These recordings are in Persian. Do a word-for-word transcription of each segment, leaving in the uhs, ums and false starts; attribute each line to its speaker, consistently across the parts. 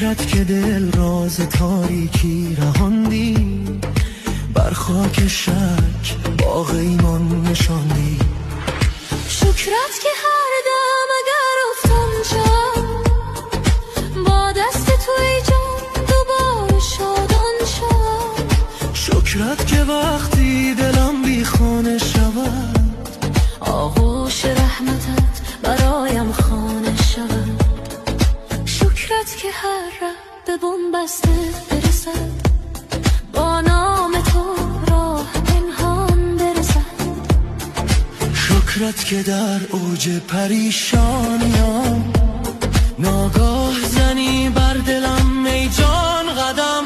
Speaker 1: شکرت که دل راز تاریکی رهاندی، بر خاک شک باغ ایمان نشاندی.
Speaker 2: شکرت که هر دم اگر افتم شم، با دست توی جان دوباره شادان شم.
Speaker 1: شکرت که وقتی دلم بی خانه شود،
Speaker 2: آغوش رحمتت برایم خانه شود. شکرت که هر ره به بنبسته برسد، با نام تو راه پنهان برسد.
Speaker 1: شکرت که در اوج پریشانیم ناگاه زنی بر دلم ای جان قدم.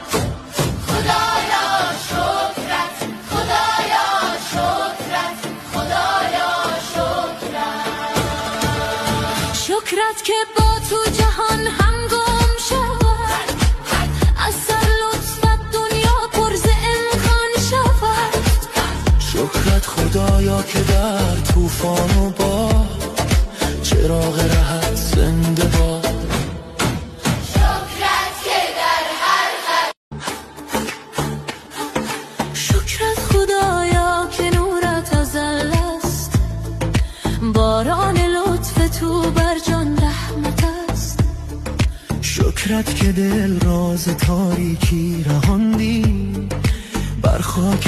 Speaker 2: خدایا شکرت، خدایا شکرت، خدایا شکرت. شکرت که با تو جهان هم گم شود، از سر لطفت دنیا پر ز امکان شود.
Speaker 1: شکرت خدایا که در طوفان و باد چراغ رهت زنده باد.
Speaker 2: شکرت که در هر قدم، شکرت خدایا که نورت ازل است، باران لطف تو بر جان رحمت است.
Speaker 1: شکرت که دل راز تاریکی رهاندی، بر خاک